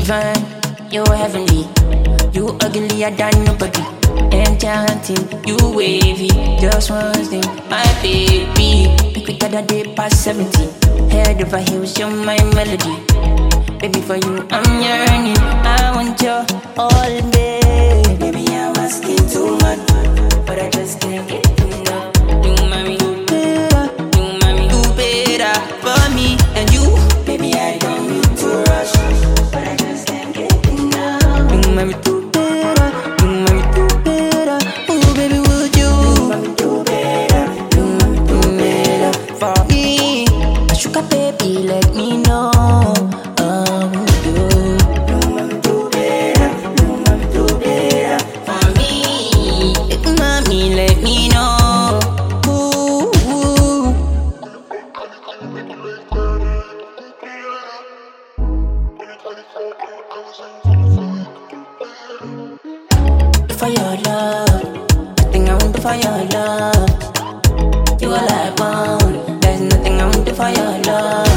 divine, you heavenly. You uglier than nobody. Enchanting, you wavy. Just one thing, my baby. Pick it other day past 70. Head over heels, you're my melody. Baby, for you, I'm yearning. I want your all day. Baby, I'm asking too much, but I just can't get enough. You, mommy, you better. You, mommy, you better for me and you. Baby, I don't need to rush, but I just can't get enough. You, mommy, do better. You, mommy, do better. Oh, baby, would you? You, mommy, do better. You, mommy, do better for me. A sugar baby, let me know. Let me know. Ooh, ooh. For your love, nothing I won't do for your love. You all I want. There's nothing I won't do for your love.